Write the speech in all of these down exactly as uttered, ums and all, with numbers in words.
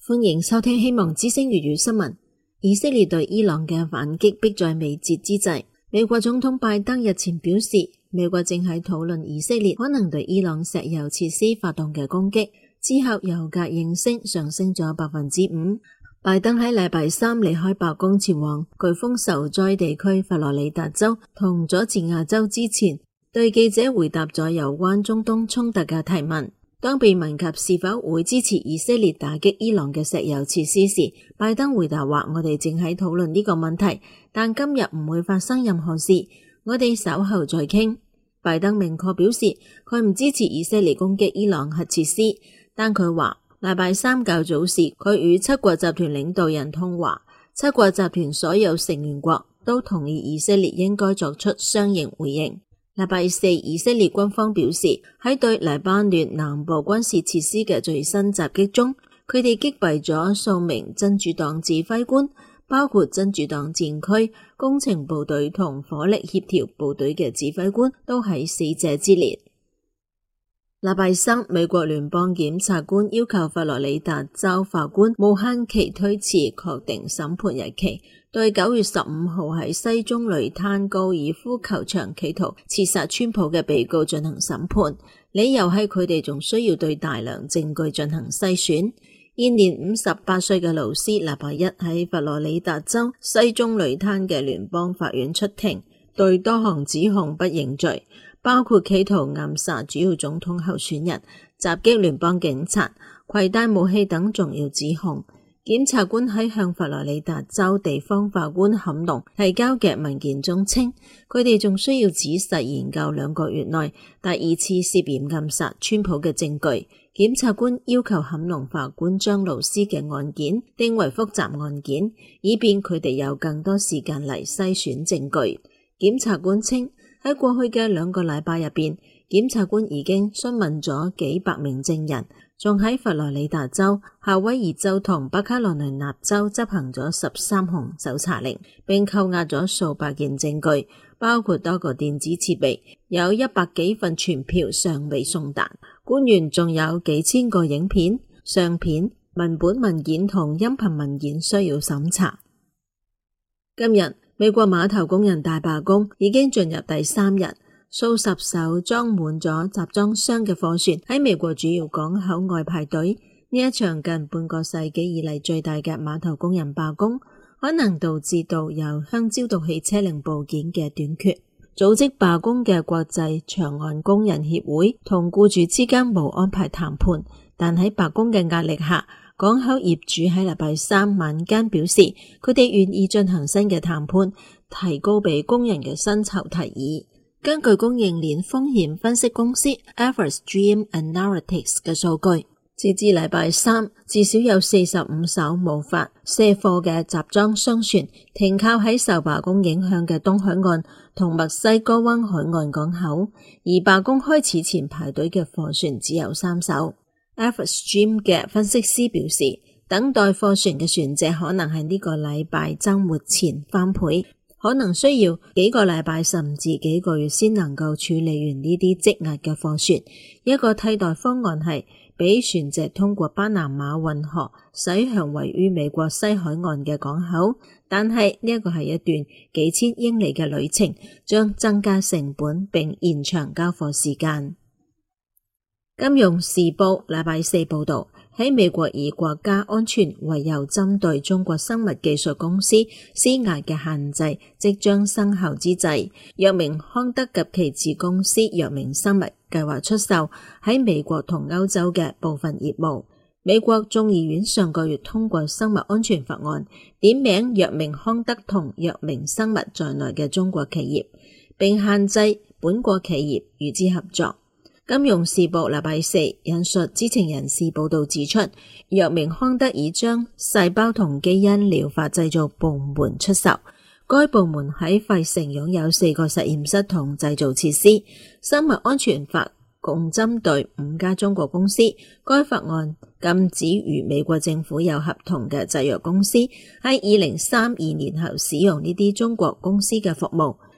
歡迎收聽希望之聲粵語新聞。以色列對伊朗嘅反擊迫在眉睫之際，美國總統拜登日前表示，美國正喺討論以色列可能對伊朗石油設施發動嘅攻擊。之後油價應聲上升咗百分之五。拜登喺禮拜三離開白宮前往颶風受災地區佛羅里達州同佐治亞州之前，對記者回答咗有關中東衝突嘅提問。當被問及是否會支持以色列打擊伊朗嘅石油設施時，拜登回答話：我哋正喺討論呢個問題，但今日唔會發生任何事，我哋稍後再傾。拜登明確表示佢唔支持以色列攻擊伊朗核設施，但佢話禮拜三較早時佢與七國集團領導人通話，七國集團所有成員國都同意以色列應該作出相應回應。禮拜四，以色列軍方表示喺對黎巴嫩南部軍事設施嘅最新襲擊中，佢哋擊斃咗數名真主黨指揮官，包括真主黨戰區工程部隊同火力協調部隊嘅指揮官都喺死者之列。禮拜三，美國聯邦檢察官要求佛羅里達州法官無限期推遲確定審判日期，對九月十五號喺西中雷灘高爾夫球場企圖刺殺川普嘅被告進行審判，理由係佢哋仲需要對大量證據進行篩選。現年五十八歲嘅勞斯禮拜一喺佛羅里達州西中雷灘嘅聯邦法院出庭，對多項指控不認罪，包括企圖暗殺主要總統候選人、襲擊聯邦警察、攜帶武器等重要指控。檢察官喺向佛羅里達州地方法官坎農提交嘅文件中稱，佢哋仲需要仔細研究兩個月內第二次涉嫌暗殺川普嘅證據。檢察官要求坎農法官將勞斯嘅案件定為複雜案件，以便佢哋有更多時間嚟篩選證據。檢察官稱，喺過去嘅兩個禮拜入邊，檢察官已經詢問咗幾百名證人，仲喺佛羅里達州、夏威夷州同北卡羅來納州執行咗十三項搜查令，並扣押咗數百件證據，包括多個電子設備，有一百幾份傳票尚未送達。官員仲有幾千個影片、相片、文本文件同音頻文件需要審查。今日美國碼頭工人大罷工已經進入第三日，數十艘裝滿咗集裝箱嘅貨船喺美國主要港口外排隊。呢一場近半個世紀以嚟最大嘅碼頭工人罷工，可能導致到有香蕉毒氣車零部件嘅短缺。組織罷工嘅國際長岸工人協會同僱主之間冇安排談判，但喺罷工嘅壓力下，港口業主喺禮拜三晚間表示，佢哋願意進行新嘅談判，提高俾工人嘅薪酬提議。根據供應鏈風險分析公司 Everest G M Analytics 嘅數據，截至禮拜三，至少有四十五艘無法卸貨嘅集裝箱船停靠喺受罷工影響嘅東海岸同墨西哥灣海岸港口，而罷工開始前排隊嘅貨船只有三艘。Everest G M 嘅分析師表示，等待貨船嘅船隻可能喺呢個禮拜週末前翻倍，可能需要幾個禮拜甚至幾個月先能夠處理完呢啲積壓嘅貨船。一個替代方案係俾船隻通過巴拿馬運河駛向位於美國西海岸嘅港口，但係呢一個係一段幾千英里嘅旅程，將增加成本並延長交貨時間。金融時報禮拜四報道，喺美國以國家安全為由針對中國生物技術公司施壓嘅限制即將生效之際，藥明康德及其子公司藥明生物計劃出售喺美國同歐洲嘅部分業務。美國眾議院上個月通過生物安全法案，點名藥明康德同藥明生物在內嘅中國企業，並限制本國企業與之合作。金融時報禮拜四引述知情人士報道指出，藥明康德已將細胞同基因療法製造部門出售，該部門喺費城擁有四個實驗室同製造設施。生物安全法共針對五家中國公司，該法案禁止與美國政府有合同嘅製藥公司喺二零三二年後使用呢啲中國公司嘅服務。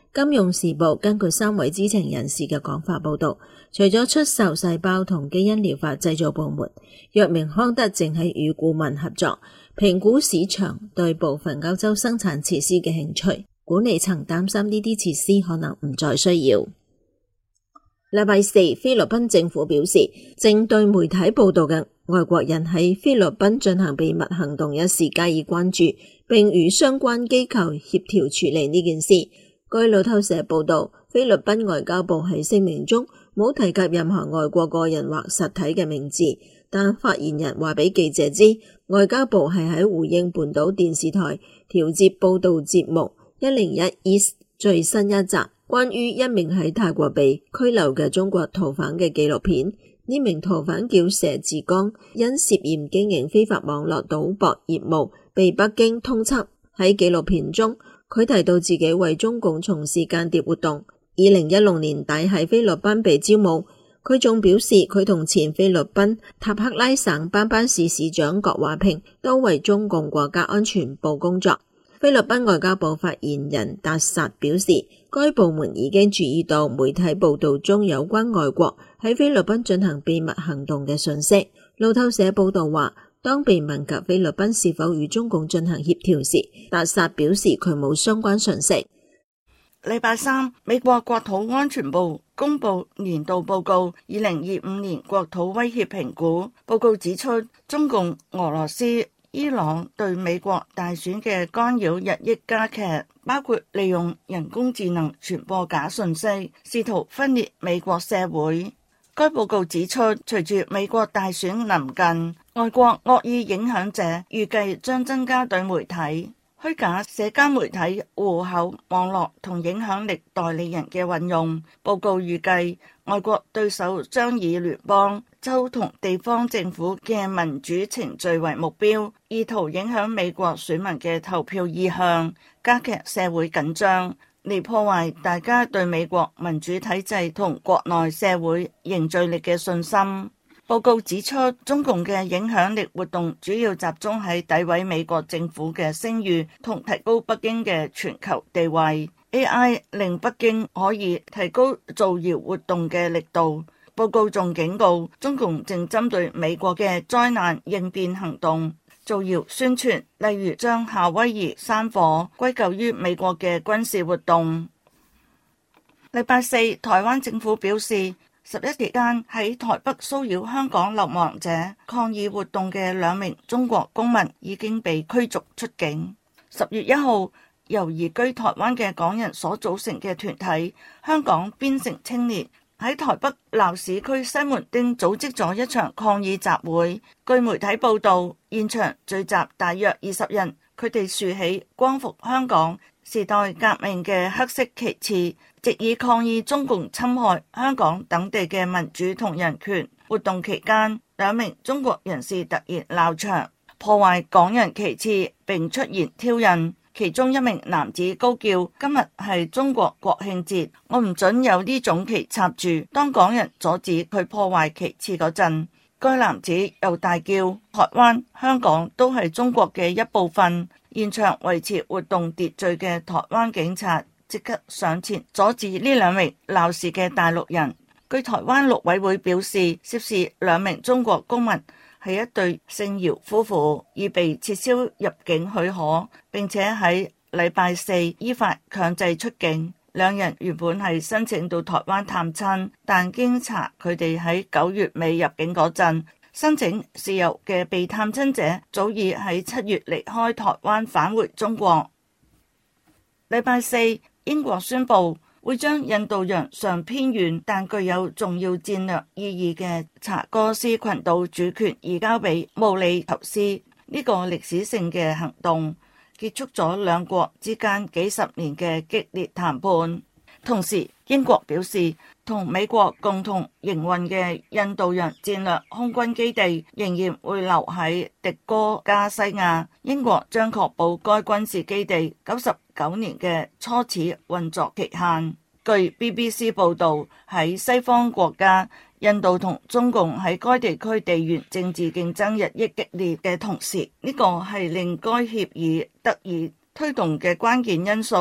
金融時報根據三位知情人士嘅講法報道，除咗出售細胞同基因療法製造部門，藥明康德正喺與顧問合作評估市場對部分歐洲生產設施嘅興趣。管理層擔心呢啲設施可能唔再需要。禮拜四，菲律賓政府表示，正對媒體報道嘅外國人喺菲律賓進行秘密行動一事加以關注，並與相關機構協調處理呢件事。據路透社報道，菲律賓外交部喺聲明中冇提及任何外國個人或實體嘅名字，但發言人話俾記者知，外交部係喺回應半島電視台調節報道節目一零一 East 最新一集關於一名喺泰國被拘留嘅中國逃犯嘅紀錄片。呢名逃犯叫佘志剛，因涉嫌經營非法網絡賭博業務被北京通緝。喺紀錄片中，佢提到自己為中共從事間諜活動，二零一六年底喺菲律賓被招募。佢仲表示，佢同前菲律賓塔克拉省班班市市長郭華平都為中共國家安全部工作。菲律賓外交部發言人達薩表示，該部門已經注意到媒體報道中有關外國喺菲律賓進行秘密行動嘅信息。路透社報道話，當被問及菲律賓是否與中共進行協調時，達薩表示佢冇相關信息。 禮拜三，美國國土安全部公布年度報告二零二五年國土威脅評估。報告指出，中共、俄羅斯、伊朗對美國大選嘅干擾日益加劇，包括利用人工智能傳播假訊息，試圖分裂美國社會。該報告指出，隨住美國大選臨近，外國惡意影響者預計將增加對媒體、虛假社交媒體戶口、網絡同影響力代理人嘅運用。報告預計，外國對手將以聯邦、州同地方政府嘅民主程序為目標，意圖影響美國選民嘅投票意向，加劇社會緊張，嚟破壞大家對美國民主體制同國內社會凝聚力嘅信心。報告指出，中共嘅影響力活動主要集中喺詆毀美國政府嘅聲譽同提高北京嘅全球地位。A I 令北京可以提高造謠活動嘅力度。報告仲警告，中共正針對美國嘅災難應變行動造謠宣傳，例如將夏威夷山火歸咎於美國嘅軍事活動。禮拜四，台灣政府表示，十一期間喺台北騷擾香港流亡者抗議活動嘅兩名中國公民已經被驅逐出境。十月一號，由移居台灣嘅港人所組成嘅團體香港邊城青年喺台北鬧市區西門町組織咗一場抗議集會。據媒體報道，現場聚集大約二十人，佢哋豎起光復香港、時代革命嘅黑色旗幟，藉以抗議中共侵害香港等地嘅民主同人權。活動期間，兩名中國人士突然鬧場，破壞港人旗幟並出現挑釁。其中一名男子高叫：今日係中國國慶節，我唔准有呢種旗插住。當港人阻止佢破壞旗幟嗰陣，該男子又大叫：台灣、香港都係中國嘅一部分。現場維持活動秩序嘅台灣警察即刻上前阻止呢兩名鬧事嘅大陸人。據台灣陸委會表示，涉事兩名中國公民係一對姓姚夫婦，已被撤銷入境許可，並且喺禮拜四依法強制出境。兩人原本係申請到台灣探親，但經查佢哋喺九月尾入境嗰陣，申請事由嘅被探親者早已喺七月離開台灣返回中國。禮拜四，英國宣布會將印度洋上偏遠但具有重要戰略意義嘅查戈斯群島主權移交俾毛里求斯。呢個歷史性嘅行動結束咗兩國之間幾十年嘅激烈談判。同時，英國表示同美國共同營運嘅印度洋戰略空軍基地仍然會留喺迪哥加西亞。英國將確保該軍事基地九十九年嘅初始運作期限。據 B B C 報道，喺西方國家，印度同中共喺該地區地緣政治競爭日益激烈嘅同時，呢個係令該協議得以推動嘅關鍵因素。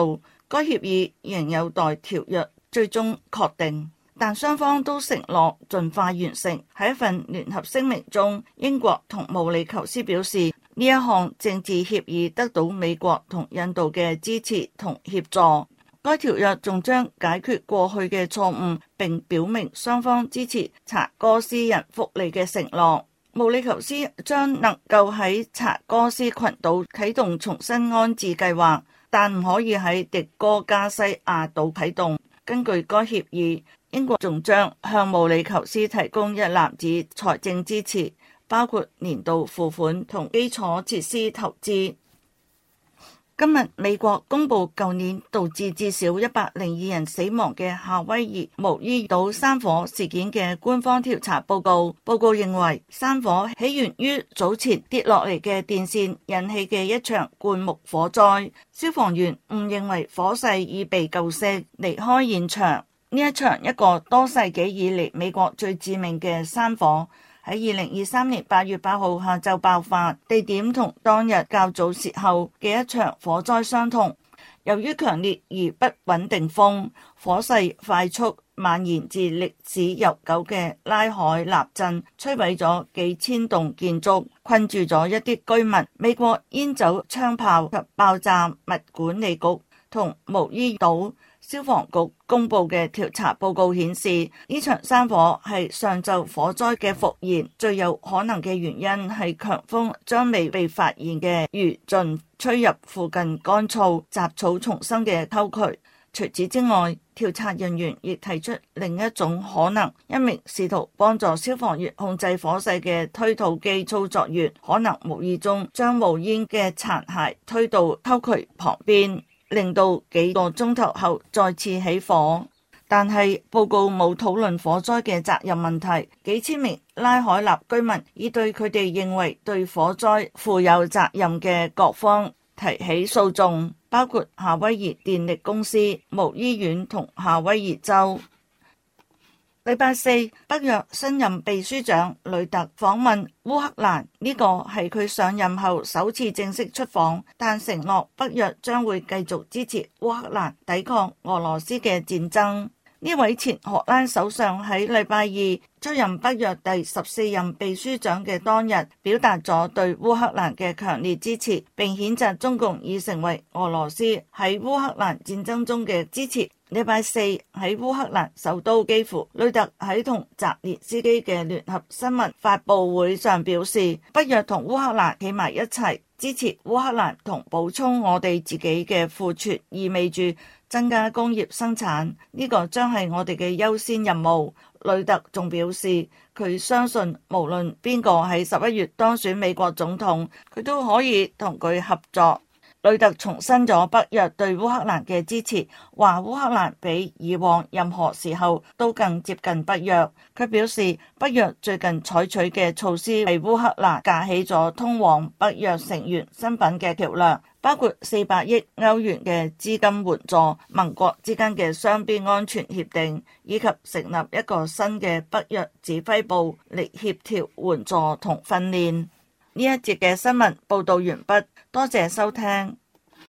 該協議仍有待條約最終確定，但雙方都承諾盡快完成。喺一份聯合聲明中，英國同毛里求斯表示，呢一項政治協議得到美國同印度嘅支持同協助。該條約仲將解決過去嘅錯誤，並表明雙方支持查戈斯人福利嘅承諾。毛里求斯將能夠喺查戈斯群島啟動重新安置計劃，但唔可以喺迪戈加西亞島啟動。根據該協議，英國仲將向毛里求斯提供一籃子財政支持，包括年度付款同基礎設施投資。今日美國公布舊年導致至少一百零二人死亡嘅夏威夷毛伊島山火事件嘅官方調查報告。報告認為，山火起源於早前跌落嚟嘅電線引起嘅一場灌木火災。消防員誤認為火勢已被救熄，離開現場。呢一場一個多世紀以嚟美國最致命嘅山火，喺二零二三年八月八號下晝爆發，地點同當日較早時候嘅一場火災相同。由於強烈而不穩定風，火勢快速蔓延至歷史悠久嘅拉海納鎮，摧毀咗幾千棟建築，困住咗一啲居民。美國煙酒槍炮及爆炸物管理局同毛伊島消防局公布嘅調查報告顯示，呢場山火係上晝火災嘅復燃，最有可能嘅原因係強風將未被發現嘅餘燼吹入附近乾燥雜草叢生嘅溝渠。除此之外，調查人員亦提出另一種可能，一名試圖幫助消防員控制火勢嘅推土機操作員可能無意中將冒煙嘅殘骸推到溝渠旁邊，令到幾個鐘頭後再次起火。但係報告冇討論火災嘅責任問題。幾千名拉海納居民已對佢哋認為對火災負有責任嘅各方提起訴訟，包括夏威夷電力公司、毛醫院同夏威夷州。禮拜四，北約新任秘書長呂特訪問烏克蘭，呢個係佢上任後首次正式出訪，但承諾北約將會繼續支持烏克蘭抵抗俄羅斯嘅戰爭。呢位前荷蘭首相喺禮拜二出任北約第十四任秘書長嘅當日，表達咗對烏克蘭嘅強烈支持，並譴責中共已成為俄羅斯喺烏克蘭戰爭中嘅支持。禮拜四喺烏克蘭首都基輔，呂特喺同澤連斯基嘅聯合新聞發佈會上表示，北約同烏克蘭企埋一齊支持烏克蘭同補充我哋自己嘅庫存，意味住增加工業生產，呢個將係我哋嘅優先任務。呂特仲表示，佢相信無論邊個喺十一月當選美國總統，佢都可以同佢合作。呂特重申咗北約對烏克蘭嘅支持，話烏克蘭比以往任何時候都更接近北約。佢表示，北約最近採取嘅措施為烏克蘭架起咗通往北約成員身份嘅橋樑，包括四百億歐元嘅資金援助、盟國之間嘅雙邊安全協定，以及成立一個新嘅北約指揮部嚟協調援助同訓練。呢一節嘅新聞報道完畢，多謝收聽。